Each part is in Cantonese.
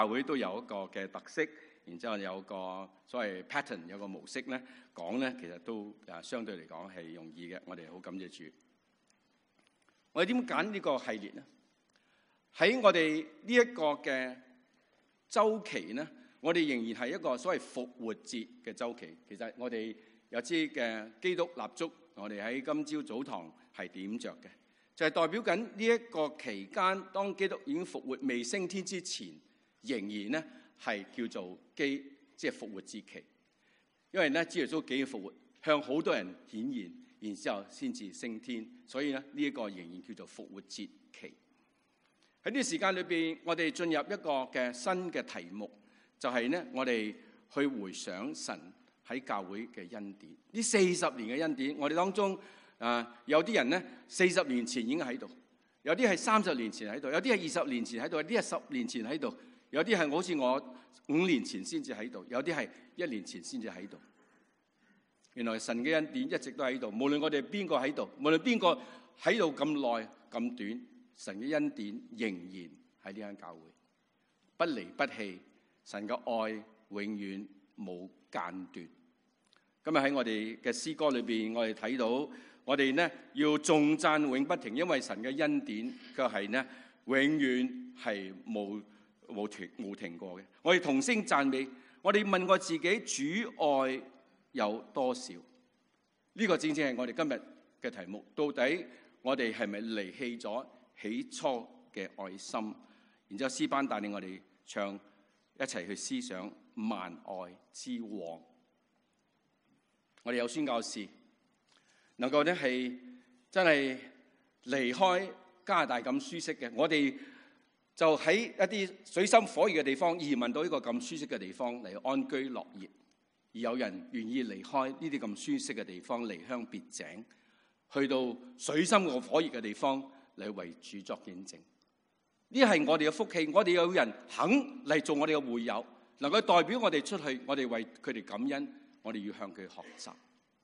教會都有一個嘅特色，然之後有個所謂 pattern， 有個模式咧講咧，其實都相對嚟講係容易嘅。我哋好感謝主。我哋點揀呢個系列咧？喺我哋呢一個嘅週期咧，我哋仍然係一個所謂復活節嘅週期。其實我哋有支嘅基督蠟燭，我哋喺今朝早堂係點着嘅，就係代表緊呢一個期間，當基督已經復活未升天之前，仍然咧係叫做即係復活節期。因為咧，主耶穌幾日復活，向好多人顯現，然之後先至升天，所以咧呢一個仍然叫做復活節期。喺呢個時間裏邊，我哋進入一個嘅新嘅題目，就係咧我哋去回想神喺教會嘅恩典。呢40年嘅恩典，我哋當中有啲人咧40年前已經喺度，有啲係30年前喺度，有啲係20年前喺度，有啲係10年前喺度，有啲係好似我5年前先至喺度，有啲係1年前先至喺度。原來神嘅恩典一直都喺度，無論我哋邊個喺度，無論邊個喺度咁耐咁短，神嘅恩典仍然喺呢間教會，不離不棄。神嘅愛永遠冇間斷。今日喺我哋嘅詩歌裏邊，我哋睇到我哋呢要頌讚永不停，因為神嘅恩典佢係呢永遠係冇停過嘅。我哋同聲讚美，我哋問過自己，主愛有多少？呢個正正係我哋今日嘅題目。到底我哋係咪離棄咗起初嘅愛心？然之後詩班帶領我哋唱，一齊去思想萬愛之王。我哋有宣教士能夠咧係真係離開加拿大咁舒適嘅，我哋就喺一啲水深火熱嘅地方移民到一個咁舒適嘅地方嚟安居樂業。而有人願意離開呢啲咁舒適嘅地方，離鄉別井，去到水深火熱嘅地方嚟為主作見證。呢係我哋嘅福氣，我哋有人肯嚟做我哋嘅會友，能夠代表我哋出去，我哋為佢哋感恩，我哋要向佢學習。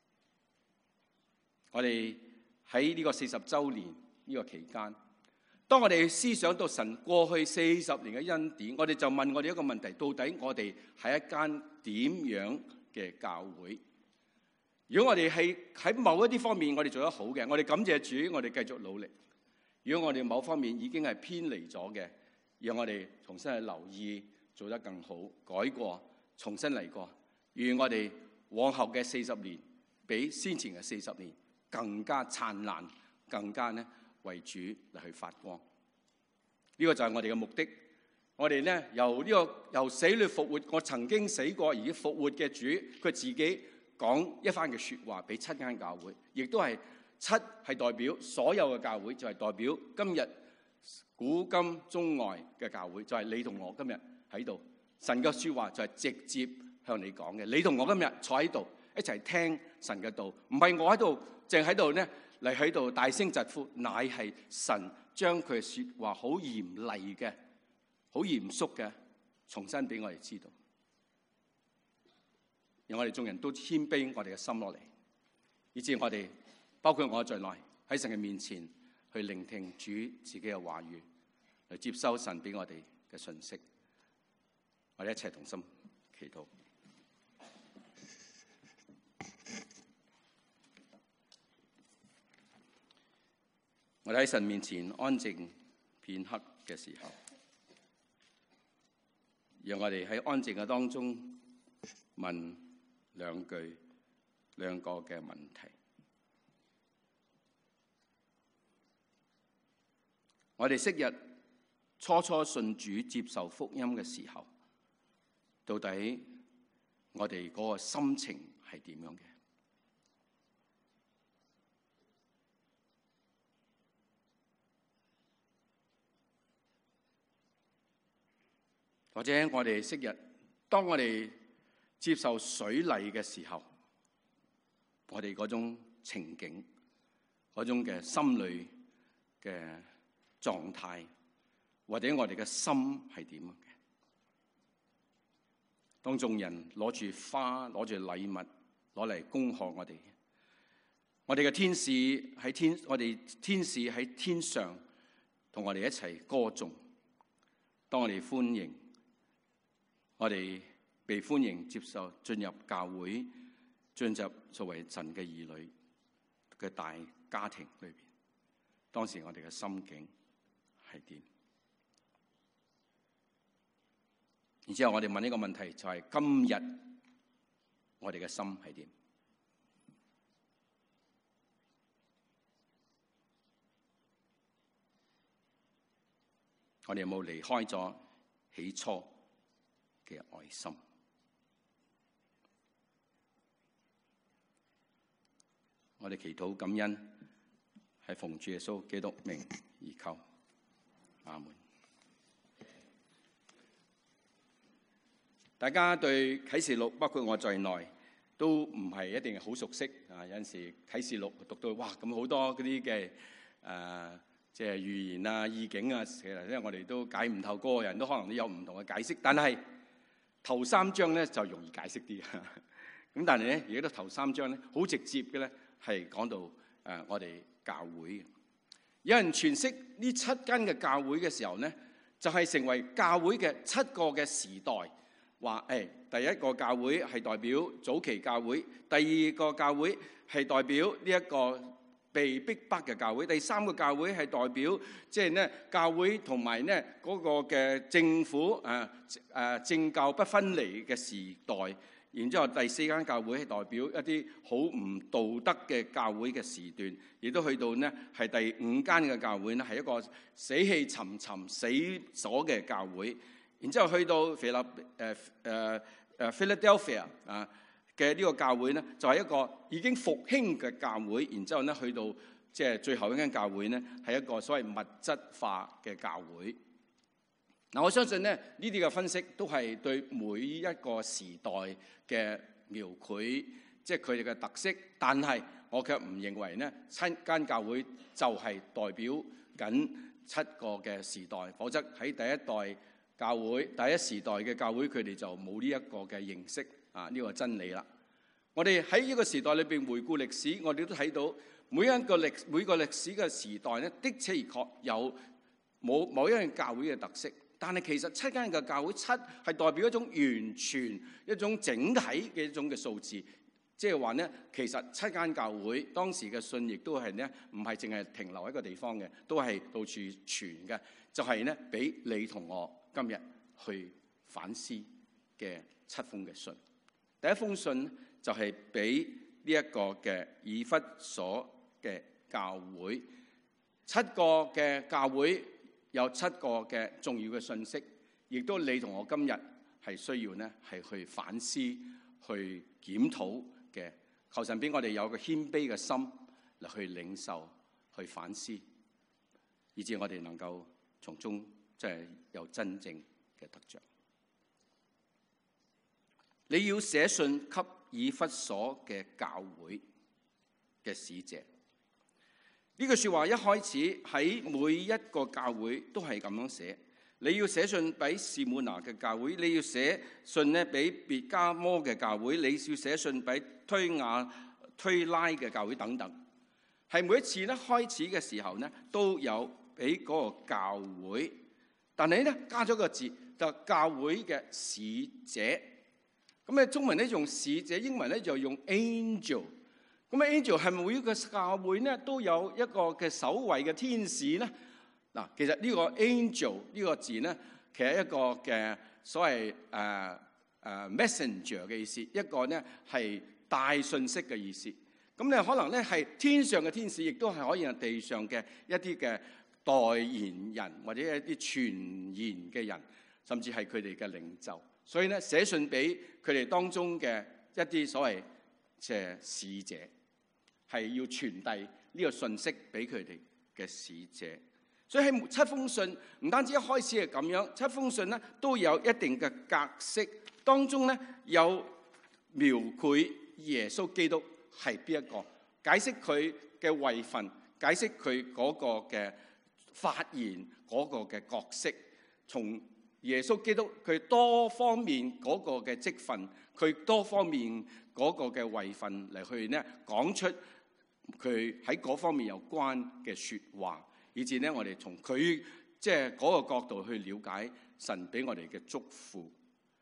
我哋喺呢個40週年呢個期間，當我哋思想到神過去40年嘅恩典，我哋就問我哋一個問題：到底我哋係一間點樣嘅教會？如果我哋係喺某一啲方面我哋做得好嘅，我哋感謝主，我哋繼續努力。如果我哋某方面已經係偏離咗嘅，讓我哋重新去留意，做得更好，改過，重新嚟過。願我哋往後嘅40年比先前嘅40年更加燦爛，更加呢為主嚟去發光。呢個就係我哋嘅目的。我哋咧由死裏復活，我曾經死過而復活嘅主，佢自己講一番嘅說話俾7間教會，亦都係7係代表所有嘅教會，就係代表今日古今中外嘅教會，就係你同我今日喺度。神嘅說話就係直接向你講嘅。你同我今日坐喺度一齊聽神嘅道，唔係我喺度淨喺度咧嚟喺度大聲疾呼，乃係神將佢嘅說話好嚴厲嘅、好嚴肅嘅重新俾我哋知道，讓我哋眾人都謙卑我哋嘅心落嚟，以至我哋包括我在內喺神嘅面前去聆聽主自己嘅話語，嚟接收神俾我哋嘅信息。我哋一齊同心祈禱。我哋喺神面前安靜片刻嘅時候，讓我哋喺安靜嘅當中問兩個嘅問題。我哋昔日初信主接受福音嘅時候，到底我哋嗰個心情係點樣嘅？或者我哋昔日當我哋接受水禮嘅時候，我哋嗰種情景、嗰種嘅心裏嘅狀態，或者我哋嘅心係點樣嘅？當眾人攞住花、攞住禮物攞嚟恭賀我哋，我哋嘅天使喺天，我哋天使喺天上同我哋一齊歌頌。當我哋歡迎我哋被歡迎接受進入教會，進入作為神嘅兒女嘅大家庭裏邊，當時我哋嘅心境係點？然之後我哋問呢個問題，就係今日我哋嘅心係點？我哋有冇離開咗起初嘅愛心？我哋祈禱感恩，係奉主耶穌基督名而求，阿門。大家對啟示錄，包括我在內，都唔係一定好熟悉啊！有陣時啟示錄讀到哇，咁好多嗰啲嘅即係預言啊、意境啊，其實咧我哋都解唔透，個人都可能都有唔同嘅解釋。但係頭3章咧就容易解釋啲，咁但係咧而家都頭3章咧好直接嘅咧，係講到我哋教會。有人詮釋呢7間嘅教會嘅時候咧，就係成為教會嘅7個嘅時代。話第一個教會係代表早期教會，第二個教會係代表呢一個被逼迫嘅教會，第3個教會係代表即係咧教會同埋咧嗰個嘅政府政教不分離嘅時代。然之後第4間教會係代表一啲好唔道德嘅教會嘅時段，亦都去到呢係第5間嘅教會呢係一個死氣沉沉、死咗嘅教會。然之後去到Philadelphia 嘅呢個教會呢，就係一個已經復興嘅教會。然之後呢，去到即係最後一間教會呢，係一個所謂物質化嘅教會。嗱，我相信呢啲嘅分析都係對每一個時代嘅描繪，即係佢哋嘅特色。但係我卻唔認為呢7間教會就係代表緊7個嘅時代，否則喺第一代教會、第一時代嘅教會，佢哋就冇呢一個嘅認識呢個真理啦。我哋喺呢個時代裏邊回顧歷史，我哋都睇到每個歷史嘅時代咧，的確而確有某一樣教會嘅特色。但係其實7間嘅教會，7係代表一種完全、一種整體嘅一種嘅數字。即係話咧，其實7間教會當時嘅信亦都係咧，唔係淨係停留喺一個地方嘅，都係到處傳嘅。就係咧，俾你同我今日去反思嘅7封嘅信。第一封信就係俾呢一個嘅以弗所嘅教會，7個嘅教會有7個嘅重要嘅信息，亦都你同我今日係需要咧係去反思、去檢討嘅。求神俾我哋有個謙卑嘅心嚟去領受、去反思，以致我哋能夠從中即係有真正嘅得着。你要寫信給以弗所嘅教會嘅使者。呢句說話一開始喺每一個教會都係咁樣寫。你要寫信俾士滿拿嘅教會，你要寫信咧俾別迦摩嘅教會，你要寫信俾推雅推拉嘅教會等等。係每一次咧開始嘅時候咧都有俾嗰個教會，但係咧加咗個字就教會嘅使者。咁咧中文咧用使者，英文咧就用 angel。咁 angel 係咪每一個教會咧都有一個嘅守衛嘅天使咧？嗱，其實呢個 angel 呢個字咧，其實一個嘅所謂messenger 嘅意思，一個咧係帶信息嘅意思。咁咧可能咧係天上嘅天使，亦都係可以係地上嘅一啲嘅代言人，或者一啲傳言嘅人，甚至係佢哋嘅領袖。所以咧寫信俾佢哋當中嘅一啲所謂嘅使者，係要傳遞呢個信息俾佢哋嘅使者。所以喺7封信唔單止一開始係咁樣，7封信咧都有一定嘅格式，當中咧有描繪耶穌基督係邊一個，解釋佢嘅位份，解釋佢嗰個嘅發言嗰個嘅角色，從耶穌基督佢多方面嗰個嘅職分，佢多方面嗰個嘅位份嚟去咧講出佢喺嗰方面有關嘅說話，以至咧我哋從佢即係嗰個角度去了解神俾我哋嘅祝福。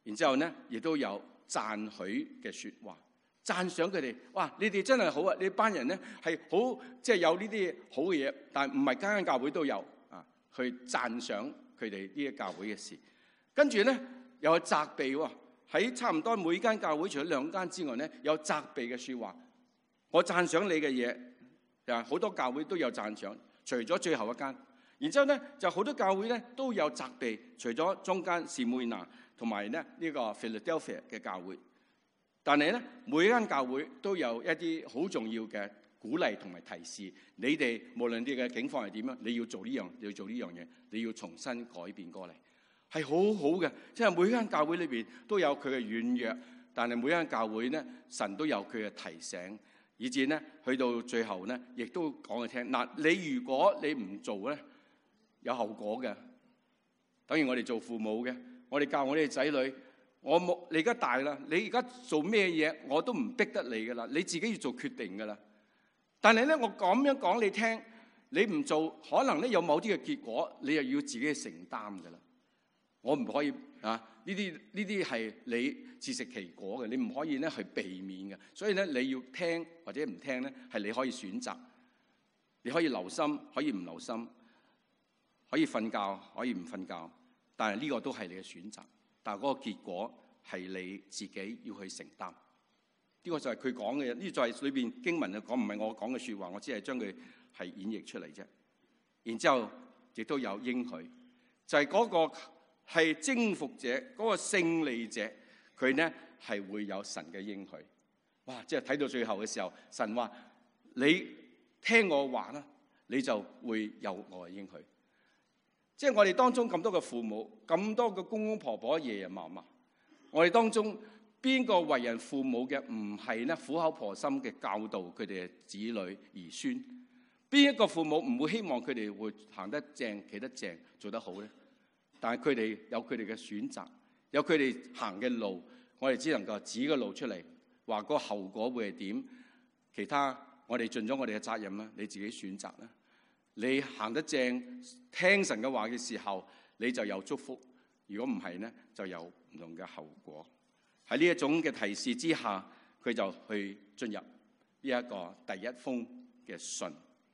然之後咧亦都有讚許嘅説話，讚賞佢哋。哇！你哋真係好啊！你班人咧係好，即係有呢啲好嘅嘢，但係唔係間間教會都有啊，去讚賞佢哋呢啲教會嘅事。跟住咧又有責備喎，喺差唔多每間教會除咗2間之外咧，有責備嘅説話。我讚賞你嘅嘢，好多教會都有讚賞，除咗最後一間。然之後咧就好多教會咧都有責備，除咗中間士每拿同埋咧呢個 Philadelphia 嘅教會。但係咧每一間教會都有一啲好重要嘅鼓勵同埋提示，你哋無論你嘅境況係點樣，你要做呢樣，你要做呢樣嘢，你要重新改變過嚟，係好好嘅。即係每一間教會裏邊都有佢嘅軟弱，但係每一間教會咧神都有佢嘅提醒。以至咧，去到最後咧，亦都講佢聽。嗱，你如果你唔做咧，有後果嘅。等於我哋做父母嘅，我哋教我哋仔女，你而家大啦，你而家做咩嘢我都唔逼得你噶啦，你自己要做決定噶啦。但係咧，我咁樣講你聽，你唔做，可能咧有某啲嘅結果，你又要自己去承擔噶啦。我唔可以啊！呢啲係你自食其果嘅，你唔可以咧去避免嘅。所以咧，你要聽或者唔聽咧，係你可以選擇。你可以留心，可以唔留心，可以瞓覺，可以唔瞓覺。但係呢個都係你嘅選擇。但係嗰個結果係你自己要去承擔。呢個就係佢講嘅嘢，呢就係裏邊經文講，唔係我講嘅説話，我只係將佢係演繹出嚟啫。然之後亦都有應許，就係嗰個係征服者，嗰個勝利者，佢呢係會有神嘅應許。哇！即係睇到最後嘅時候，神話你聽我話啦，你就會有我嘅應許。即係我哋當中咁多嘅父母，咁多嘅公公婆婆、爺爺嫲嫲，我哋當中邊個為人父母嘅唔係呢苦口婆心嘅教導佢哋嘅子女兒孫？邊一個父母唔會希望佢哋會行得正、企得正、做得好呢？但係佢哋有佢哋嘅選擇，有佢哋行嘅路，我哋只能夠指個路出嚟，話個後果會係點？其他我哋盡咗我哋嘅責任啦，你自己選擇啦。你行得正，聽神嘅話嘅時候，你就有祝福；如果唔係呢，就有唔同嘅後果。喺呢一種嘅提示之下，佢就去進入呢一個第一封嘅信。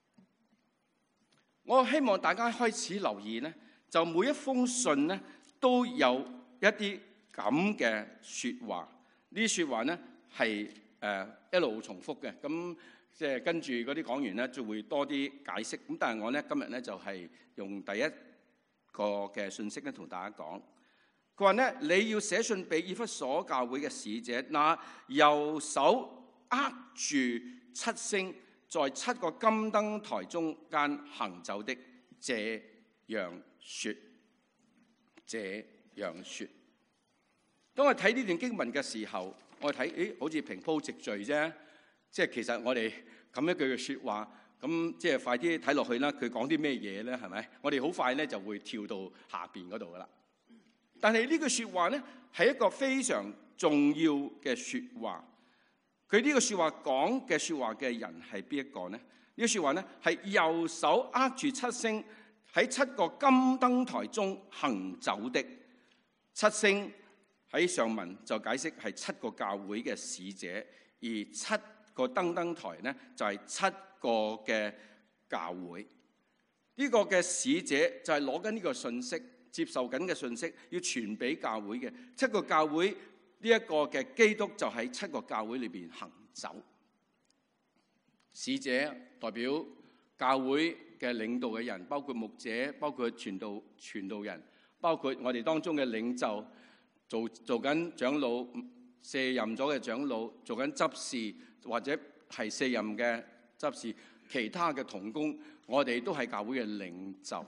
我希望大家開始留意呢，就每一封信呢都有一啲咁嘅説話，呢啲説話呢係一路重複嘅，咁即係跟住嗰啲講員呢就會多啲解釋。咁但係我呢今日呢就係用第一個嘅信息咧同大家講，佢話呢，你要寫信俾以弗所教會嘅使者，那右手握住7星，在7個金燈台中間行走的，這樣說，這樣說。當我睇呢段經文嘅時候，我睇，好似平鋪直敘啫。即係其實我哋咁一句嘅説話，咁即係快啲睇落去啦。佢講啲咩嘢咧？係咪？我哋好快咧就會跳到下邊嗰度噶啦。但係呢句説話咧係一個非常重要嘅説話。佢呢個説話講嘅説話嘅人係邊一個呢？呢個説話咧係右手握住7星，喺7個金燈台中行走的。7星喺上文就解釋係7個教會嘅使者，而7個燈台咧就係7個嘅教會。呢個嘅使者就係攞緊呢個信息，接受緊嘅信息，要傳俾教會嘅。7個教會呢一個嘅基督就喺7個教會裏邊行走。使者代表教會嘅領導嘅人，包括牧者，包括傳道人，包括我哋當中嘅領袖，做緊長老，卸任咗嘅長老，做緊執事或者係卸任嘅執事，其他嘅同工，我哋都係教會嘅領袖。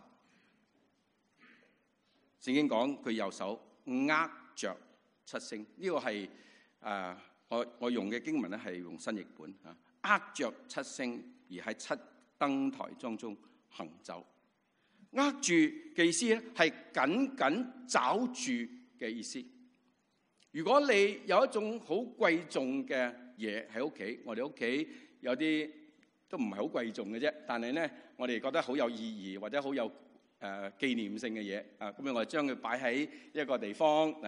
聖經講佢右手握着7星，呢個係我用嘅經文咧係用新譯本啊，握着7星而喺7燈台當中行走。握住嘅意思咧係緊緊抓住嘅意思。如果你有一種好貴重嘅嘢喺屋企，我哋屋企有啲都唔係好貴重嘅啫，但係咧我哋覺得好有意義或者好有紀念性嘅嘢啊，咁樣我哋將佢擺喺一個地方啊，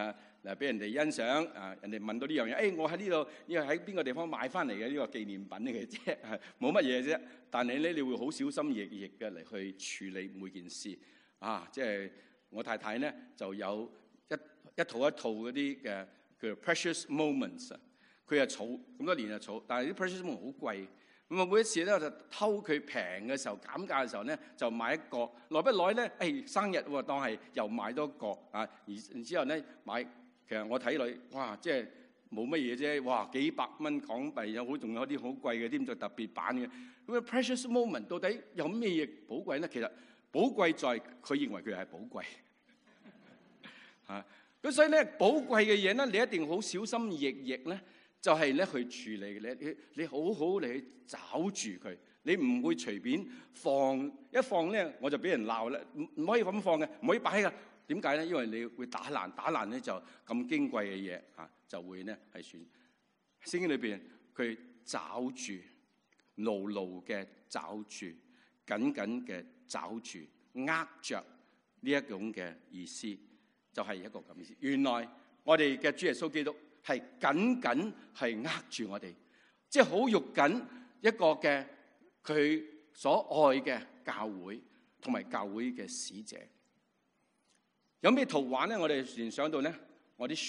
嗱俾人哋欣賞啊，人哋問到呢樣嘢，我喺呢度，因為喺邊個地方買翻嚟嘅呢個紀念品嚟嘅啫，冇乜嘢啫。但係咧，你會好小心翼翼嘅嚟去處理每件事啊。即係我太太咧就有一套嗰啲嘅叫 precious moments 啊，佢係儲咁多年就儲，但係啲 precious moment 好貴。咁啊，每一次咧就偷佢平嘅時候減價嘅時候咧，就買一個，耐不耐咧，生日喎，當係又買多個啊，然之後咧買，其實我睇落，哇，即係冇乜嘢啫，哇，幾百蚊港幣有仲有啲好貴嘅添，就特別版嘅。咁啊 precious moment 到底有咩嘢寶貴咧？其實寶貴在佢認為佢係寶貴嚇。咁所以咧，寶貴嘅嘢咧，你一定好小心翼翼咧。就係咧去處理你好好嚟去找住佢，你唔會隨便放，一放咧我就俾人鬧啦，唔可以咁放嘅，唔可以擺㗎。點解咧？因為你會打爛咧就咁矜貴嘅嘢嚇，就會咧係算。聖經裏邊佢找住，牢牢嘅找住，緊緊嘅找住，握着呢一種嘅意思，就係一個咁意思。原來我哋嘅主耶穌基督係緊緊係握住我哋，即係好肉緊一個嘅佢所愛嘅教會同埋教會嘅使者。有咩圖畫咧？我哋聯想到咧，我啲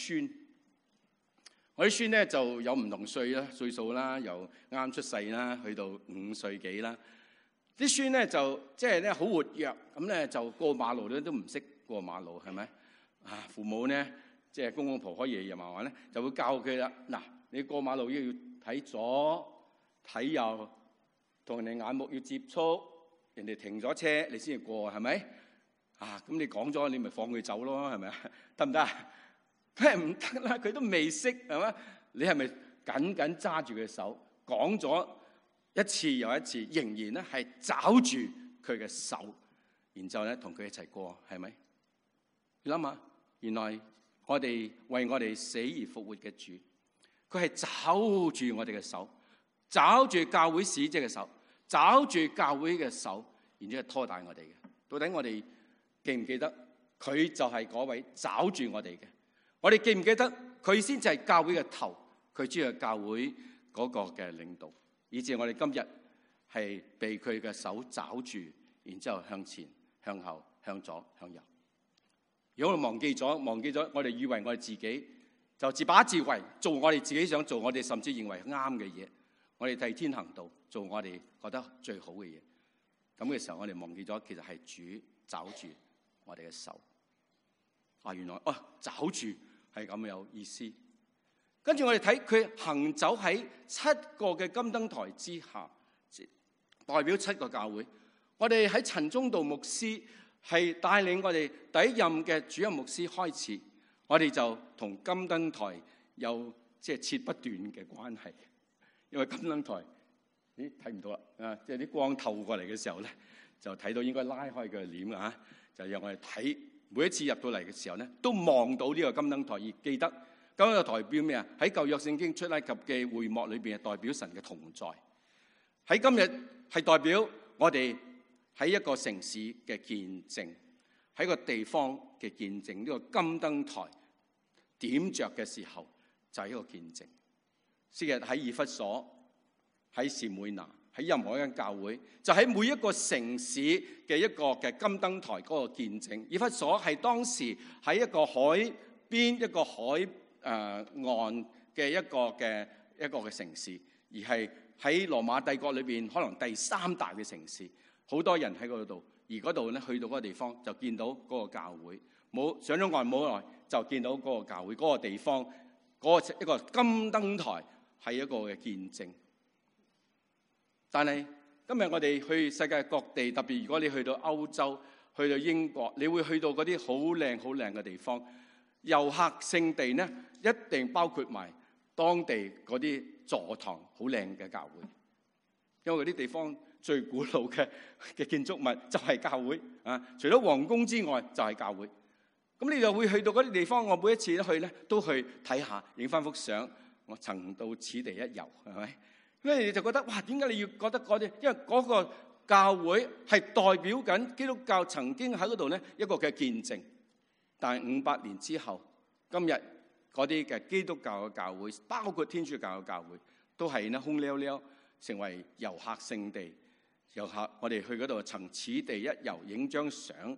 孫咧就有唔同歲數啦，由啱出世啦，去到5歲幾啦。啲孫咧就即係咧好活躍，咁咧就過馬路咧都唔識過馬路，係咪啊？父母咧。即係公公婆婆、爺爺嫲嫲咧，就會教佢啦。嗱，你過馬路要睇左睇右，同人哋眼目要接觸，人哋停咗車你先至過，係咪？啊，咁你講咗，你咪放佢走咯，係咪啊？得唔得？梗係唔得啦，佢都未識，係咪？你係咪緊緊揸住佢手，講咗一次又一次，仍然咧係抓住佢嘅手，然之後咧同佢一齊過，係咪？你諗下，原來。我哋為我哋死而復活嘅主，佢係抓住我哋嘅手，抓住教會使者嘅手，抓住教會嘅手，然之後拖帶我哋嘅。到底我哋記唔記得佢就係嗰位抓住我哋嘅？我哋記唔記得佢先至係教會嘅頭，佢先係教會嗰個嘅領導，以至我哋今日係被佢嘅手抓住，然之後向前、向後、向左、向右。如果我哋忘記咗，我哋以為我哋自己就自把自為，做我哋自己想做，我哋甚至認為啱嘅嘢，我哋替天行道，做我哋覺得最好嘅嘢。咁嘅時候，我哋忘記咗，其實係主抓住我哋嘅手。原來抓住係咁有意思。跟住我哋睇佢行走喺7個嘅金燈台之下，代表7個教會。我哋喺陳忠道牧師係帶領我哋第一任嘅主任牧師開始，我哋就同金燈台有即係切不斷嘅關係。因為金燈台，睇唔到啦，即係啲光透過嚟嘅時候咧，就睇到應該拉開佢嘅簾啊，就讓我哋睇每一次入到嚟嘅時候咧，都望到呢個金燈台，而記得金燈台代表咩啊？喺舊約聖經出埃及嘅會幕裏邊係代表神嘅同在，喺今日係代表我哋喺一個城市嘅見證，喺個地方嘅見證。呢個金燈台點着嘅時候就係一個見證。昔日喺以弗所、喺士每拿、喺任何一間教會，就喺每一個城市嘅一個嘅金燈台嗰個見證。以弗所係當時喺一個海邊、一個海岸嘅一個嘅城市，而係喺羅馬帝國裏邊可能第3大嘅城市。好多人喺嗰度，而嗰度咧去到嗰個地方就見到嗰個教會。冇上咗岸冇耐就見到嗰個教會，嗰個地方嗰個一個金燈台係一個嘅見證。但係今日我哋去世界各地，特別如果你去到歐洲、去到英國，你會去到嗰啲好靚好靚嘅地方。遊客勝地咧，一定包括埋當地嗰啲座堂好靚嘅教會，因為嗰啲地方最古老嘅建築物就係教會啊！除咗皇宮之外，就係教會。咁你就會去到嗰啲地方。我每一次去咧，都去睇下，影翻幅相。我曾到此地一遊，係咪？咁你就覺得哇，點解你要覺得嗰啲？因為嗰個教會係代表緊基督教曾經喺嗰度咧一個嘅見證。但係500年之後，今日嗰啲嘅基督教嘅教會，包括天主教嘅教會，都係呢空溜溜，成為遊客勝地。遊客我哋去嗰度曾此地一遊，影張相，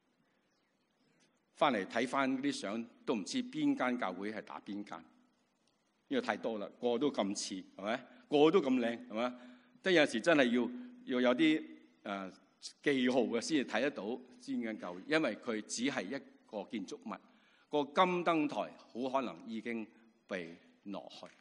翻嚟睇翻啲相，都唔知邊間教會係打邊間，因為太多啦，個個都咁似，係咪？個個都咁靚，係嘛？即係有時真係要有啲記號嘅先至睇得到邊間教會，因為佢只係一個建築物，個金燈台好可能已經被挪去。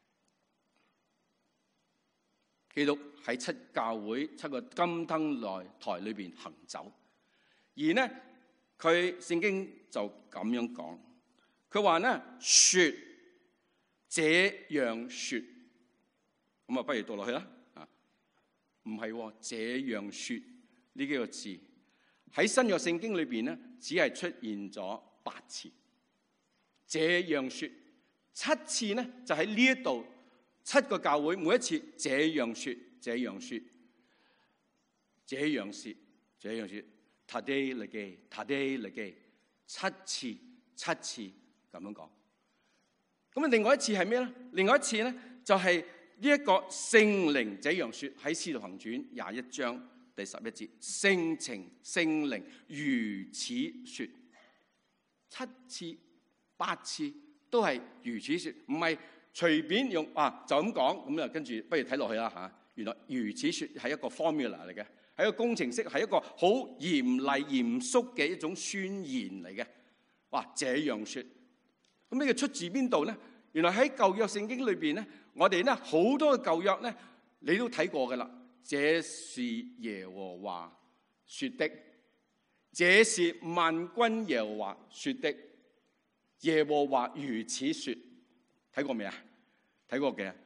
基督喺七個金燈台裏邊行走，而呢佢聖經就咁樣講，佢話呢說這樣說，咁啊不如讀落去啦。唔係這樣說呢幾個字喺新約聖經裏邊呢，只係出現咗8次。這樣說7次呢，就喺呢一度。7個教會每一次這樣說，這樣說，這樣說，這樣說 ，Today again，Today again， 7次咁樣講。咁啊，另外一次係咩咧？另外一次咧就係呢一個聖靈這樣說，喺《使徒行傳》21章第11節，聖靈如此說，7次8次都係如此說，唔係隨便用就咁講，咁啊跟住不如睇落去啦嚇。原來如此說係一個 formula 嚟嘅，係一個工程式，係一個好嚴厲嚴肅嘅一種宣言嚟嘅。哇！這樣說，咁呢個出自邊度咧？原來喺舊約聖經裏邊咧，我哋咧好多嘅舊約咧，你都睇過㗎啦。這是耶和華說的，這是萬軍耶和華說的，耶和華如此說。睇過未啊？睇過嘅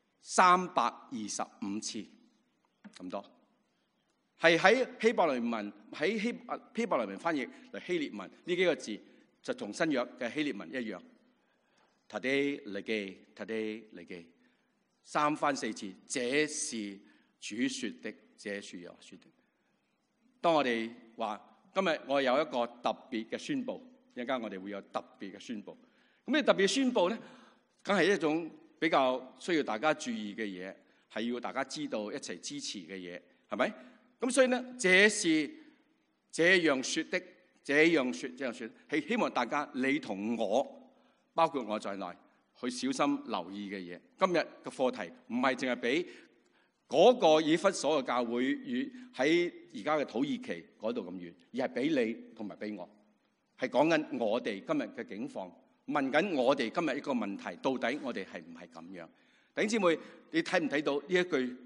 325次咁多，係喺希伯來文，喺希伯來文翻譯嚟希臘文呢幾個字，就同新約嘅希臘文一樣。Today again， 3番4次，這是主說的，這是耶和華說的。當我哋話今日我有一個特別嘅宣佈，一陣間我哋會有特別嘅宣佈。咁呢特別嘅宣佈咧，梗係一種比較需要大家注意嘅嘢，係要大家知道一齊支持嘅嘢，係咪？咁所以咧，這是這樣說的，這樣說，係希望大家你同我，包括我在內，去小心留意嘅嘢。今日嘅課題唔係淨係俾嗰個以弗所嘅教會與喺而家嘅土耳其嗰度咁遠，而係俾你同埋俾我，係講緊我哋今日嘅境況。問緊我哋今日一個問題，到底我哋係唔係咁樣？弟兄姊妹，你睇唔睇到呢一句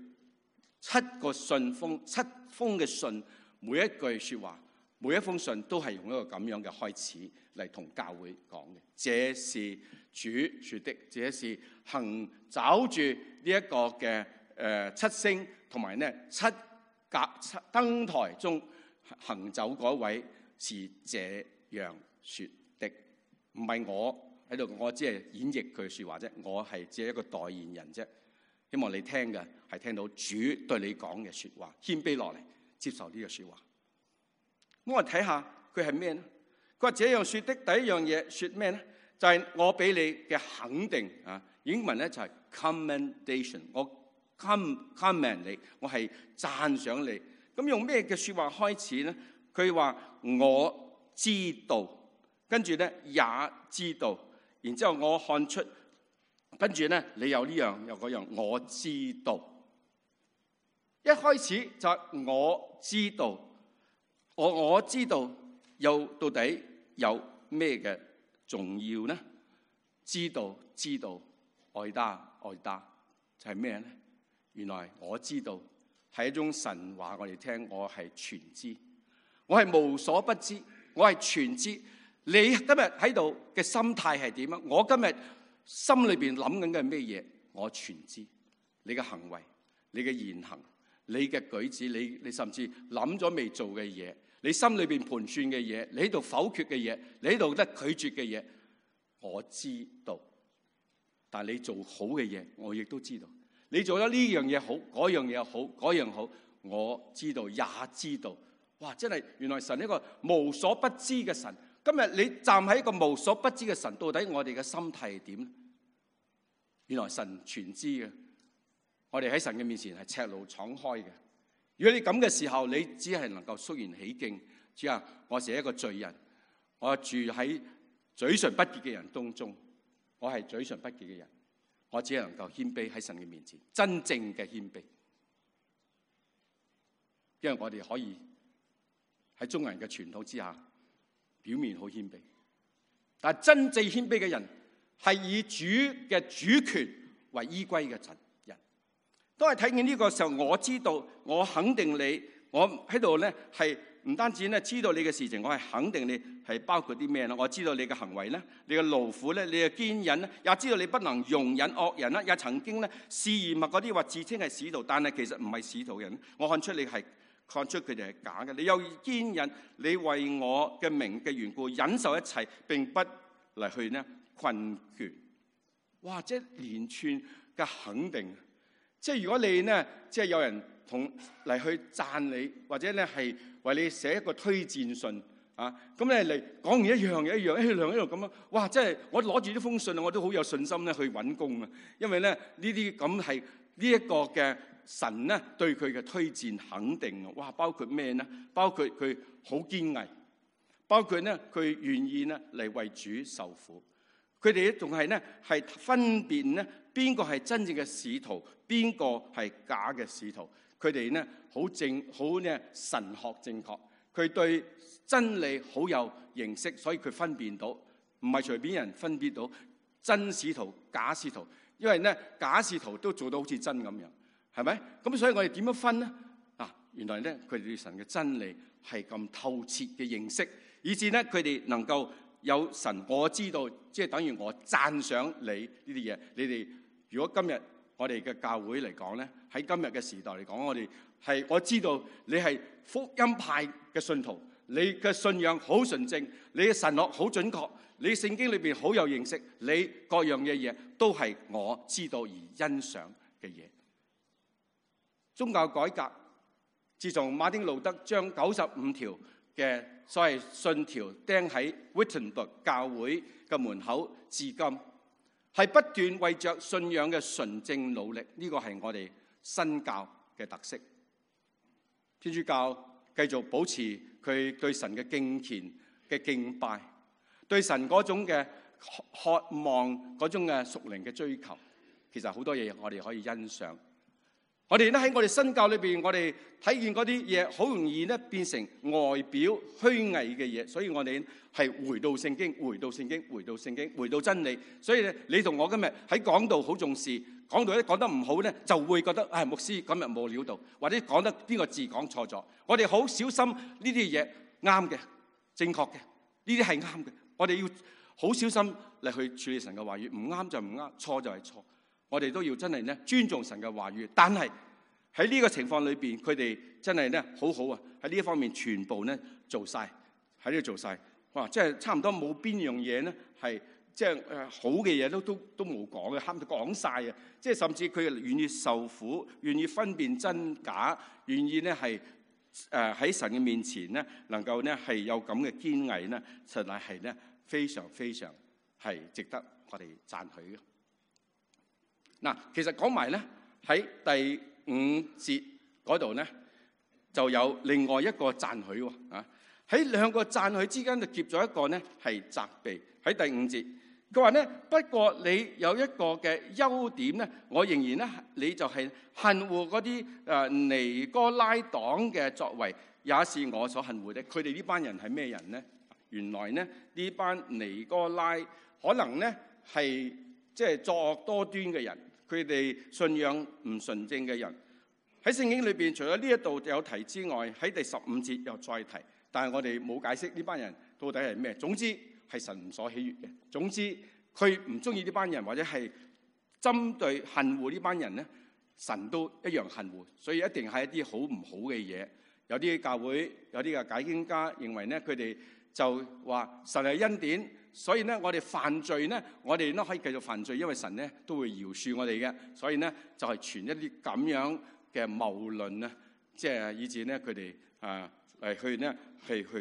7封嘅信，每一句說話，每一封信都係用一個咁樣嘅開始嚟同教會講嘅。這是主說的，這是行走住呢一個嘅7星同埋呢7燈台中行走嗰位是這樣說。唔係我喺度，我只係演繹佢說話啫，我係只係一個代言人啫。希望你聽嘅係聽到主對你講嘅說話，謙卑落嚟接受呢個說話。咁我睇下佢係咩咧？佢話這樣說的第一樣嘢說咩咧？就係我俾你嘅肯定啊！英文咧就係 commendation， 我 commend 你，我係讚賞你。咁用咩嘅說話開始咧？佢話我知道。跟住咧也知道，然之後我看出，跟住咧你有呢樣有嗰樣，我知道。一開始就係我知道，我知道又到底有咩嘅重要呢？知道愛打就係咩咧？原來我知道係一種神話，我哋聽，我係全知，我係無所不知，我係全知。你今日喺度嘅心態係點啊？我今日心裏邊諗緊嘅係咩嘢？我全知。你嘅行為、你嘅言行、你嘅舉止、你甚至諗咗未做嘅嘢，你心裏邊盤算嘅嘢，你喺度否決嘅嘢，你喺度得拒絕嘅嘢，我知道。但係你做好嘅嘢，我亦都知道。你做咗呢樣嘢好，嗰樣嘢好，嗰樣好，我知道也知道。哇！真係原來神係一個無所不知嘅神。 今日你站喺一個無所不知嘅神，到底我哋嘅心態係點？原來神全知嘅，我哋喺神嘅面前係赤露敞開嘅。如果你咁嘅時候，你只係能夠肅然起敬，主啊，我係一個罪人，我住喺嘴唇不潔嘅人當中，我係嘴唇不潔嘅人，我只係能夠謙卑喺神嘅面前，真正嘅謙卑。因為我哋可以喺中國人嘅傳統之下，表面好謙卑，但係真正謙卑嘅人係以主嘅主權為依歸嘅人。當係睇見呢個時候，我知道，我肯定你，我喺度咧係唔單止咧知道你嘅事情，我係肯定你係包括啲咩咧？我知道你嘅行為咧，你嘅勞苦咧，你嘅堅忍咧，也知道你不能容忍惡人啦，也曾經咧試驗嗰啲話自稱係使徒，但係其實唔係使徒嘅人，我看出佢哋係假嘅。你有堅忍，你為我嘅名嘅緣故忍受一切，並不嚟去呢困倦。哇！即係連串嘅肯定。即係如果你呢，即係有人同嚟去讚你，或者咧係為你寫一個推薦信啊，咁咧嚟講完一樣又一樣，一樣咁樣。哇！即係我攞住呢封信，我都好有信心咧去揾工啊，因為咧呢啲咁係呢一個嘅。神咧對佢嘅推薦肯定啊！哇，包括咩呢？包括佢好堅毅，包括咧佢願意咧嚟為主受苦。佢哋仲係咧係分辨咧邊個係真正嘅使徒，邊個係假嘅使徒。佢哋咧好咧神學正確，佢對真理好有認識，所以佢分辨到，唔係隨便人分辨到真使徒、假使徒，因為咧假使徒都做到好似真咁樣。係咪？咁所以我哋點樣分呢？原來咧佢哋對神嘅真理係咁透徹嘅認識，以至咧佢哋能夠有神。我知道，即係等於我讚賞你呢啲嘢。你哋如果今日我哋嘅教會嚟講咧，喺今日嘅時代嚟講，我知道你係福音派嘅信徒，你嘅信仰好純正，你嘅神學好準確，你聖經裏邊好有認識，你各樣嘅嘢都係我知道而欣賞嘅嘢。宗教改革，自從馬丁路德將95條嘅所謂信條釘喺 Wittenberg 教會嘅門口，至今係不斷為着信仰嘅純正努力。呢個係我哋新教嘅特色。天主教繼續保持佢對神嘅敬虔嘅敬拜，對神嗰種嘅渴望，嗰種嘅屬靈嘅追求。其實好多嘢我哋可以欣賞。我哋咧喺我哋新教裏邊，我哋睇見嗰啲嘢好容易咧變成外表虛偽嘅嘢，所以我哋係回到聖經，回到聖經，回到聖經，回到真理。所以咧，你同我今日喺講道好重視，講道咧講得唔好咧，就會覺得牧師今日冇料到，或者講得邊個字講錯咗。我哋好小心呢啲嘢啱嘅、正確嘅，呢啲係啱嘅。我哋要好小心嚟去處理神嘅話語，唔啱就唔啱，錯就係錯。我哋都要真係咧尊重神嘅話語，但係喺呢個情況裏邊，佢哋真係咧好好啊！喺呢一方面全部咧做晒，喺呢度做晒。哇！即係差唔多冇邊樣嘢咧係即係好嘅嘢都冇講嘅，啱啱講晒啊！即係甚至佢願意受苦，願意分辨真假，願意咧係喺神嘅面前咧能夠咧係有咁嘅堅毅咧，實在係咧非常非常係值得我哋讚許嘅。嗱，其實講埋咧喺第5節嗰度咧，就有另外一個讚許喎啊！喺兩個讚許之間就夾咗一個咧係責備。喺第5節，佢話咧：不過你有一個嘅優點咧，我仍然咧你就係恨惡嗰啲尼哥拉黨嘅作為，也是我所恨惡的。佢哋呢班人係咩人咧？原來咧呢班尼哥拉可能咧係即係作惡多端嘅人。佢哋信仰唔純正嘅人，喺聖經裏邊除咗呢一度有提之外，喺第15節又再提，但係我哋冇解釋呢班人到底係咩。總之係神唔所喜悅嘅。總之佢唔中意呢班人，或者係針對恨惡呢班人咧，神都一樣恨惡。所以一定係一啲好唔好嘅嘢。有啲教會有啲嘅解經家認為咧，佢哋就話神係恩典。所以咧，我哋犯罪咧，我哋都可以繼續犯罪，因為神咧都會饒恕我哋嘅。所以咧，就係傳一啲咁樣嘅謬論咧，即係以致咧佢哋嚟去咧係去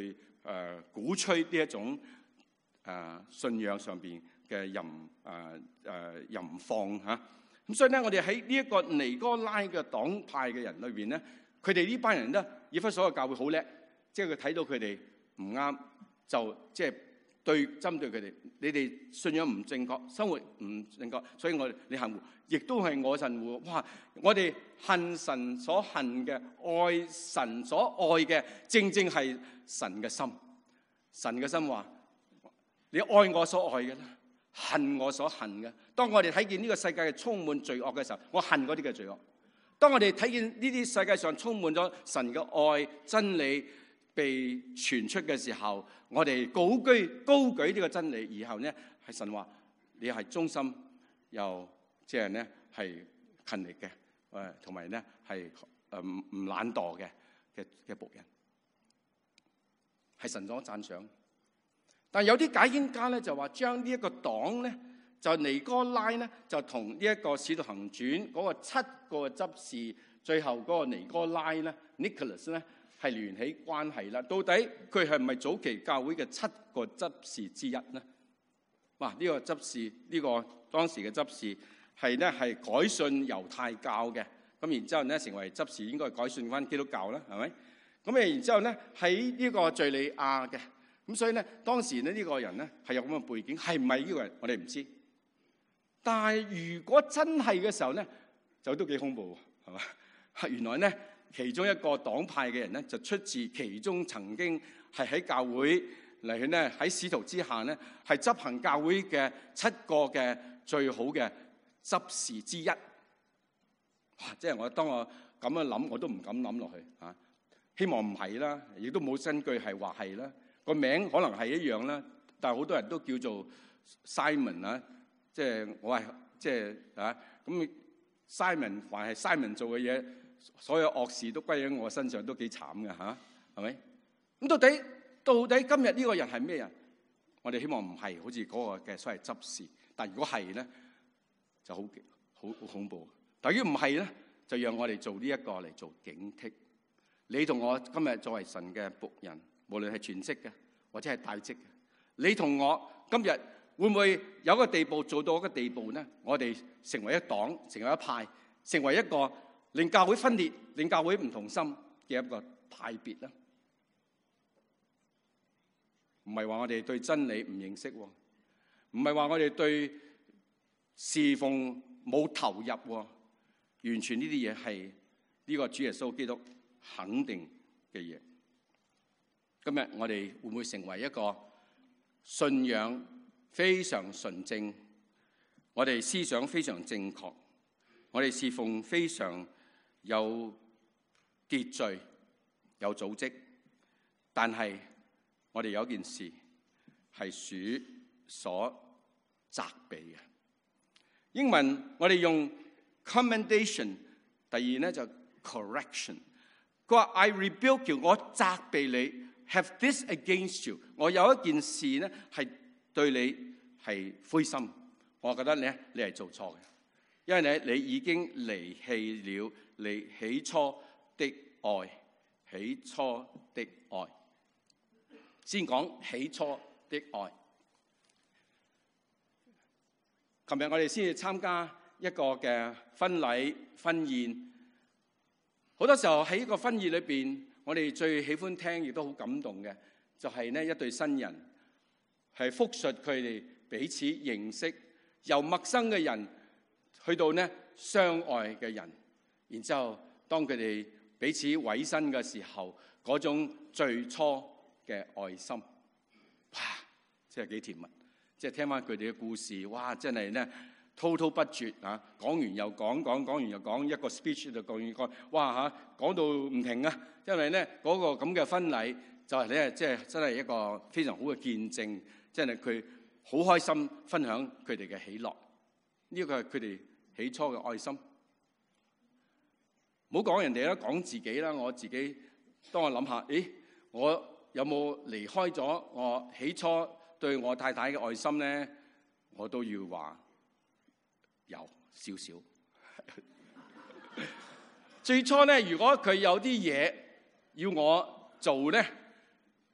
鼓吹呢一種信仰上邊嘅淫放嚇。咁所以咧，我哋喺呢一個尼哥拉嘅黨派嘅人裏邊咧，佢哋呢班人咧，以弗所嘅教會好叻，即係佢睇到佢哋唔啱，就即係針對佢哋，你哋信仰唔正確，生活唔正確，所以你恨惡，亦都係我恨惡。哇！我哋恨神所恨嘅，愛神所愛嘅，正正係神嘅心。神嘅心話：你愛我所愛嘅啦，恨我所恨嘅。當我哋睇見呢個世界係充滿罪惡嘅時候，我恨嗰啲嘅罪惡。當我哋睇見呢啲世界上充滿咗神嘅愛、真理被傳出嘅時候，我哋高舉呢個真理。然後呢，係神話你係忠心又即係呢係勤力嘅，同埋呢係唔懶惰嘅僕人，係神所讚賞。但有啲解經家咧就話將呢一個黨咧，就尼哥拉咧，就同呢一個使徒行傳嗰個7個執事最後嗰個尼哥拉咧 Nicholas 咧係聯起關係啦。到底佢係唔係早期教會嘅7個執事之一咧？哇！呢個執事，呢個當時嘅執事係咧係改信猶太教嘅，咁然之後咧成為執事，應該改信翻基督教啦，係咪？咁然之後咧喺呢個敍利亞嘅。咁所以咧，當時咧呢個人咧係有咁嘅背景，係唔係呢個人我哋唔知。但係如果真係嘅時候咧，就都幾恐怖，係嘛？原來咧其中一個黨派嘅人咧就出自其中曾經係喺教會嚟去咧喺使徒之下咧係執行教會嘅7個嘅最好嘅執事之一。即係當我咁樣諗，我都唔敢諗落去嚇。希望唔係啦，亦都冇根據係話係啦。個名可能係一樣啦，但係好多人都叫做 Simon 啊，即係我係即係啊咁 Simon， 凡係 Simon 做嘅嘢，所有惡事都歸喺我身上，都幾慘嘅嚇，係咪？咁到底今日呢個人係咩人？我哋希望唔係好似嗰個嘅所謂執事，但係如果係咧，就好恐怖。但係如果唔係咧，就讓我哋做呢一個嚟做警惕。你同我今日作為神嘅僕人，無論係全職嘅或者係帶職嘅，你同我今日會唔會有一個地步做到一個地步呢？我哋成為一黨，成為一派，成為一個令教會分裂、令教會唔同心嘅一個派別呢？唔係話我哋對真理唔認識，唔係話我哋對侍奉冇投入，完全呢啲嘢係呢個主耶穌基督肯定嘅嘢。今日我哋會唔會成為一個信仰非常純正，我哋思想非常正確，我哋侍奉非常有秩序、有組織，但係我哋有件事係主所責備嘅。英文我哋用 commendation， 第二咧就 correction。佢話 I rebuke you， 我責備你。Have this against you， 我有一件事咧係對你係灰心，我覺得你係做錯嘅，因為你已經離棄了你起初的愛，起初的愛。先講起初的愛。琴日我哋先至參加一個嘅婚禮婚宴，好多時候喺呢個婚宴裏邊，我哋最喜歡聽，亦都好感動嘅，就係呢一對新人，係復述佢哋彼此認識，由陌生嘅人去到呢相愛嘅人，然之後當佢哋彼此委身嘅時候，嗰種最初嘅愛心，哇！真係幾甜蜜，即係聽翻佢哋嘅故事，哇！真係呢滔滔不絕啊！講完又講，講完又講，一個 speech 就講完講，哇嚇！講到唔停啊！因為咧嗰個咁嘅婚禮就係咧，即係真係一個非常好嘅見證，即係佢好開心分享佢哋嘅喜樂。呢個係佢哋起初嘅愛心。唔好講人哋啦，講自己啦。我自己當我諗下，咦，我有冇離開咗我起初對我太太嘅愛心咧？我都要話有少少。最初咧，如果佢有啲嘢要我做咧，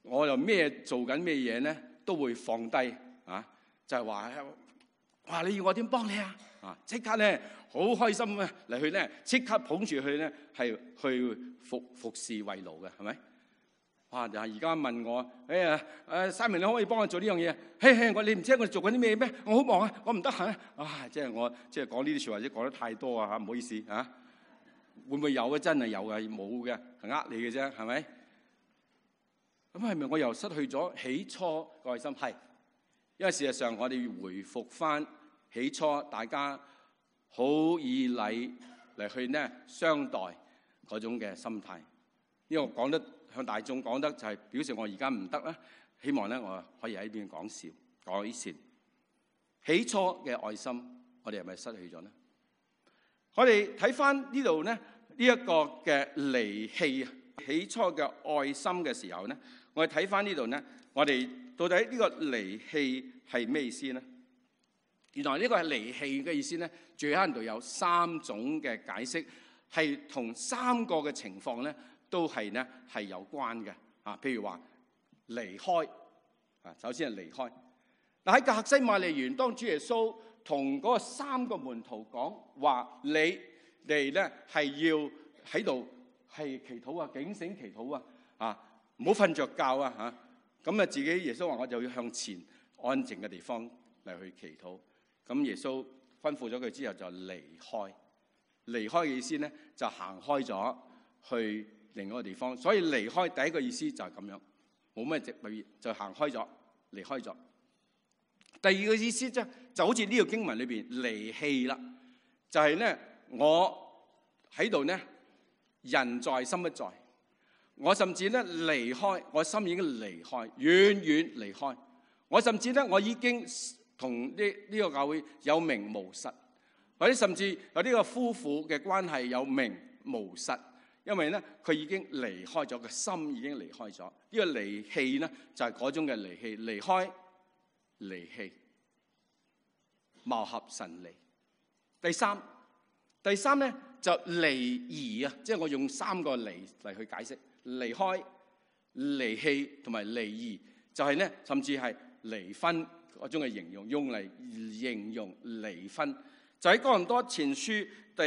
我又做緊咩嘢咧，都會放低啊！就係話你要我點幫你啊？即刻咧好開心啊嚟去咧，即刻捧住佢咧係去服侍為奴嘅，係咪？而家問我，Simon 你可唔可以幫我做呢樣嘢？你唔知我哋做緊啲咩咩？我好忙啊，我唔得閒啊！即係我講呢啲説話，或者講得太多啊嚇，唔好意思啊。會唔會有嘅？真係有嘅，冇嘅係呃你嘅啫，係咪？咁係咪我又失去咗起初嘅愛心？係，因為事實上我哋要回復翻起初大家好以禮嚟去呢相待嗰種嘅心態。因為我講得向大眾講得就係表示我而家唔得啦，希望咧我可以喺呢邊講笑改善。起初嘅愛心，我哋係咪失去咗呢？我哋睇翻呢度呢，呢一個嘅離棄，起初嘅愛心嘅時候呢，我哋睇翻呢度呢，我哋到底呢個離棄係咩意思呢？原來呢個係離棄嘅意思呢，最喺度有3種嘅解釋，係同3個嘅情況呢都係呢係有關嘅。譬如話離開，首先係離開。嗱，喺客西馬尼園，當主耶穌同嗰3個門徒講話，你哋咧係要喺度係祈禱啊，警醒祈禱啊，唔好瞓着覺啊嚇。咁自己耶穌話我就要向前安靜嘅地方嚟去祈禱。咁耶穌吩咐咗佢之後就離開。離開嘅意思咧就行開咗去另一個地方。所以離開第一個意思就係咁樣，冇咩特別，就行開咗，離開咗。第二個意思就好似呢個經文裏邊離棄啦，就係咧我喺度咧人在心不在，我甚至咧離開，我心已經離開，遠遠離開。我甚至咧我已經同呢個教會有名無實，或者甚至有呢個夫婦嘅關係有名無實，因為咧佢已經離開咗，個心已經離開咗。呢個離棄咧就係嗰種嘅離棄，離開。離棄，貌合神離。第三咧就離異啊，即係我用3個離嚟去解釋離開、離棄同埋離異，就係咧甚至係離婚嗰種嘅形容，用嚟形容離婚。就喺哥林多前書第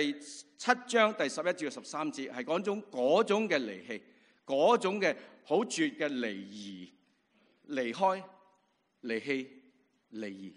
7章第11至13節，係講嗰種嘅離棄，嗰種嘅好絕嘅離異、離開、離棄、離異。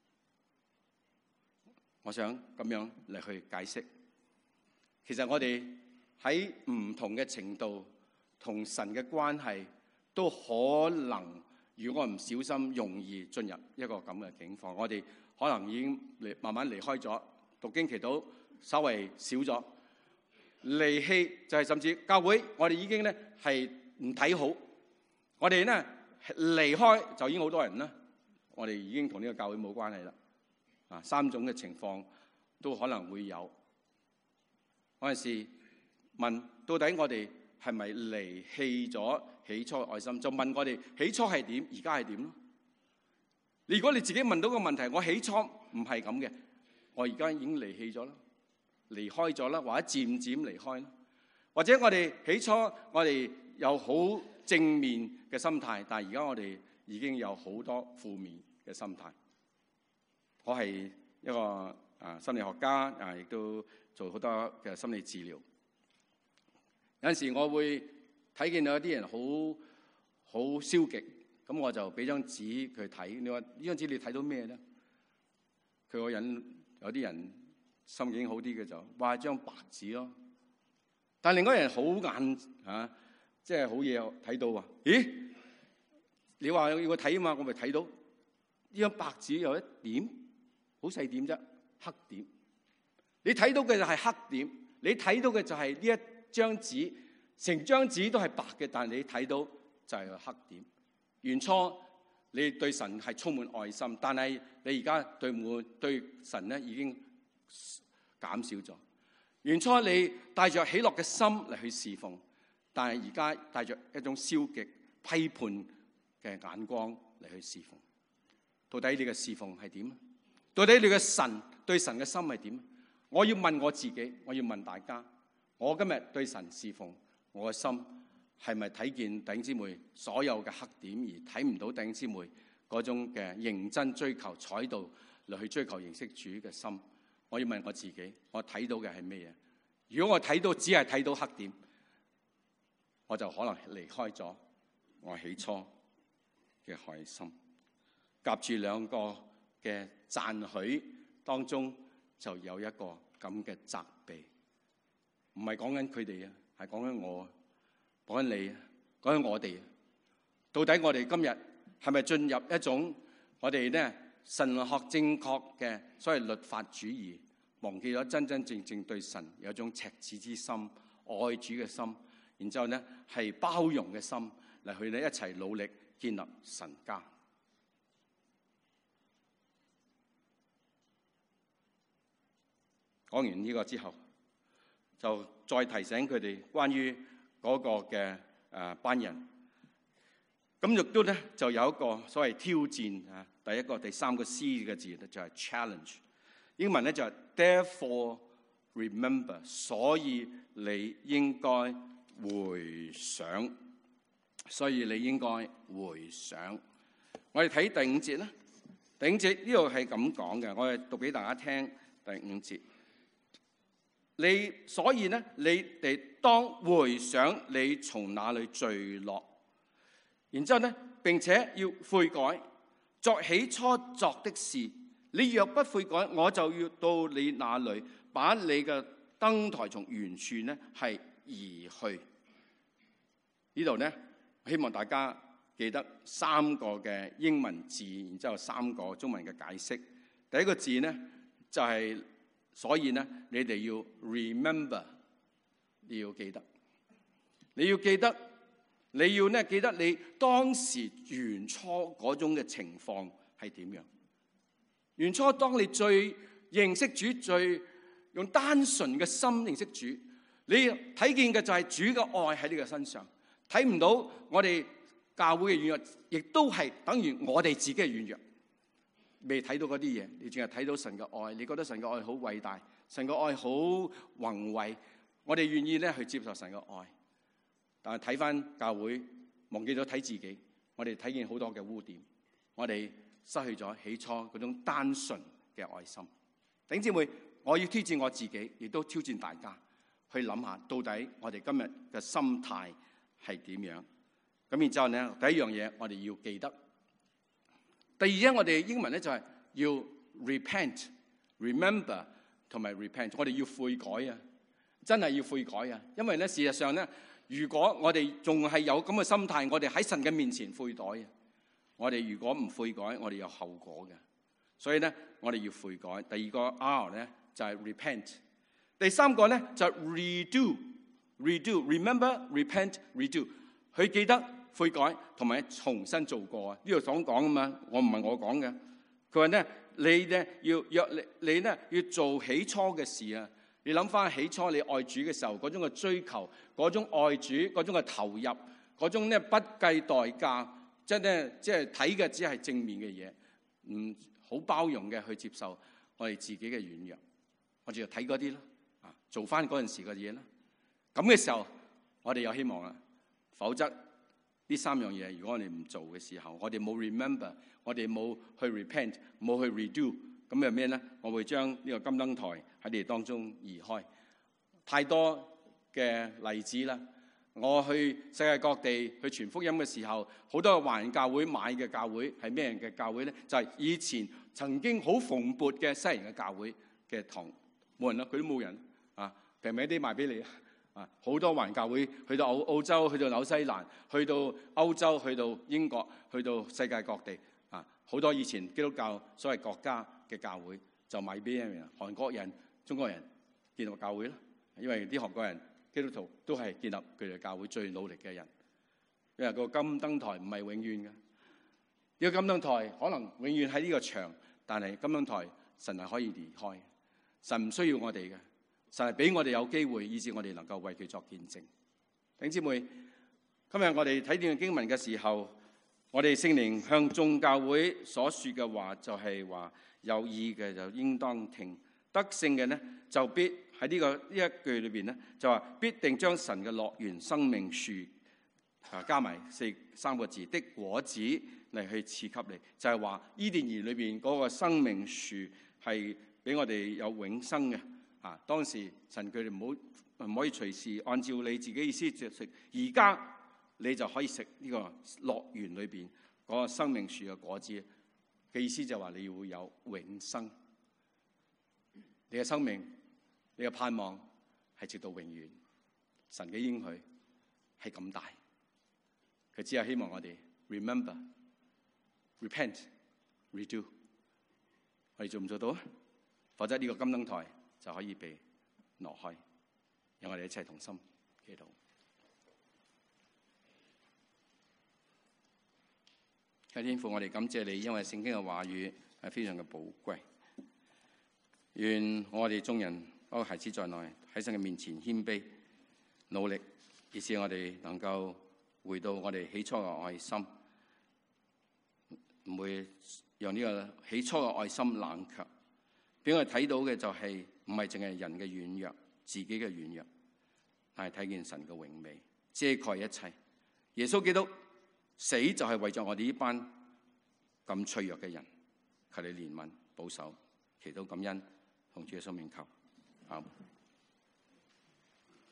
我想咁樣嚟去解釋，其實我哋喺唔同嘅程度同神嘅關係都可能，如果我唔小心，容易進入一個咁嘅境況。我哋可能已經慢慢離開咗，讀經祈禱稍微少咗。離棄就係甚至教會，我哋已經咧係唔睇好，我哋咧離開就已經好多人啦。我哋已經同呢個教會冇關係啦。3種嘅情況都可能會有。嗰陣時問到底我哋係咪離棄咗起初嘅愛心？就問我哋起初係點，而家係點咯？如果你自己問到個問題，我起初唔係咁嘅，我而家已經離棄咗啦，離開咗啦，或者漸漸離開啦。或者我哋起初我哋有好正面嘅心態，但係而家我哋已經有好多負面嘅心態。我係一個心理學家，亦都做好多嘅心理治療。有陣時我會睇見有啲人好消極，咁我就俾張紙佢睇。你話呢張紙你睇到咩咧？佢個人有啲人心境好啲嘅就話張白紙咯。但另外一人好眼即係好嘢睇到啊！咦？你話要我睇啊嘛，我咪睇到呢張白紙有一點。好細點啫，黑點。你睇到嘅就係黑點，你睇到嘅就係呢一張紙，成張紙都係白嘅，但係你睇到就係個黑點。原初你對神係充滿愛心，但係你而家對神咧已經減少咗。原初你帶着喜樂嘅心嚟去侍奉，但係而家帶着一種消極批判嘅眼光嚟去侍奉。到底你嘅侍奉係點？到底你嘅對神嘅心係點？我要問我自己，我要問大家，我今日對神侍奉，我嘅心係咪睇見弟兄姊妹所有嘅黑點，而睇唔到弟兄姊妹嗰種嘅認真追求彩道嚟去追求認識主嘅心？我要問我自己，我睇到嘅係咩嘢？如果我睇到只係睇到黑點，我就可能離開咗我起初嘅愛心。夾住兩個嘅讚許當中，就有一個咁嘅責備。唔係講緊佢哋啊，係講緊我，講緊你，講緊我哋。到底我哋今日係咪進入一種我哋咧神學正確嘅所謂律法主義，忘記咗真真正正對神有一種赤子之心、愛主嘅心，然之後咧係包容嘅心嚟去咧一齊努力建立神家。講完呢個之後，就再提醒佢哋關於嗰個嘅班人。咁亦都咧就有一個所謂挑戰啊，第一個、第三個 C 嘅字咧就係 challenge。英文咧就係 therefore remember， 所以你應該回想，所以你應該回想。我哋睇第五節啦，第五節呢度係咁講嘅，我哋讀俾大家聽第五節。所以咧，你哋當回想你從哪裏墜落，然之後咧，並且要悔改，作起初作的事。你若不悔改，我就要到你那裏，把你嘅燈台從原處咧係移去。呢度咧，希望大家記得三個嘅英文字，然之後三個中文嘅解釋。第一個字咧就係、所以咧，你哋要 remember， 你要記得，你要記得，你要咧記得你當時原初嗰種嘅情況係點樣？原初當你最認識主，最用單純嘅心認識主，你睇見嘅就係主嘅愛喺你嘅身上，睇唔到我哋教會嘅軟弱，亦都係等於我哋自己嘅軟弱。未睇到嗰啲嘢，你淨係睇到神嘅愛，你覺得神嘅愛好偉大，神嘅愛好宏偉，我哋願意咧去接受神嘅愛。但係睇翻教會，忘記咗睇自己，我哋睇見好多嘅污點，我哋失去咗起初嗰種單純嘅愛心。弟兄姊妹，我要挑戰我自己，亦都挑戰大家去諗下，到底我哋今日嘅心態係點樣？咁然之後咧，第一樣嘢我哋要記得。第二咧，我哋英文咧就係要 repent、remember 同埋 repent。我哋要悔改啊，真係要悔改啊！因為咧，事實上咧，如果我哋仲係有咁嘅心態，我哋喺神嘅面前悔改啊。我哋如果唔悔改，我哋有後果嘅。所以咧，我哋要悔改。第二個 R 咧就係 repent。第三個咧就係 redo。remember、repent、redo。佢記得悔改同埋重新做過啊！呢度所講啊嘛，我唔係我講嘅。佢話咧，你咧你咧要做起初嘅事啊！你諗翻起初你愛主嘅時候嗰種嘅追求，嗰種愛主，嗰種嘅投入，嗰種咧不計代價，即係睇嘅只係正面嘅嘢，唔好包容嘅去接受我哋自己嘅軟弱，我哋就睇嗰啲啦，啊，做翻嗰陣時嘅嘢啦。咁嘅時候，我哋有希望啦。否則呢三樣嘢，如果我哋唔做嘅時候，我哋冇 remember， 我哋冇去 repent， 冇去 redo， 咁係咩咧？我會將呢個金燈台喺你哋當中移開。太多嘅例子啦！我去世界各地去傳福音嘅時候，好多華人教會買嘅教會係咩人嘅教會咧？就係以前曾經好蓬勃嘅西人嘅教會嘅堂，冇人啦，佢都冇人啊，平平啲賣俾你啊！好多華人教會去到澳洲，去到紐西蘭，去到歐洲，去到英國，去到世界各地啊！好多以前基督教所謂國家嘅教會就賣俾人，韓國人、中國人建立教會啦。因為啲韓國人基督徒都係建立佢哋教會最努力嘅人。因為個金燈台唔係永遠嘅，呢個金燈台可能永遠喺呢個場，但係金燈台神係可以離開，神唔需要我哋嘅。神係俾我哋有機會，以致我哋能夠為佢作見證。弟兄姊妹，今日我哋睇呢段經文嘅時候，我哋聖靈向眾教會所說嘅話就係話，有耳嘅就應當聽，得勝嘅呢就必喺呢一句裏邊呢就話必定將神嘅樂園生命樹加埋三個字的果子嚟去賜給你，就係話伊甸園裏邊嗰個生命樹係俾我哋有永生嘅。當時神佢哋唔可以隨時按照你自己意思食，而家你就可以食呢個樂園裏邊嗰個生命樹嘅果子嘅意思，就係話你會有永生。你嘅生命，你嘅盼望係直到永遠。神嘅應許係咁大，佢只係希望我哋 remember、repent、redo。我哋做唔做到啊？否則呢個金燈台就可以被挪開。讓我哋一齊同心祈禱。天父，我哋感謝你，因為聖經嘅話語係非常嘅寶貴。願我哋眾人，包括孩子在內，喺神嘅面前謙卑努力，以致我哋能夠回到我哋起初嘅愛心，唔會讓呢個起初嘅愛心冷卻。俾我哋睇到嘅就係唔係淨係人嘅軟弱，自己嘅軟弱，但係睇見神嘅榮美，遮蓋一切。耶穌基督死就係為咗我哋呢班咁脆弱嘅人，求你憐憫保守，祈禱感恩，奉主嘅聖名求，阿們。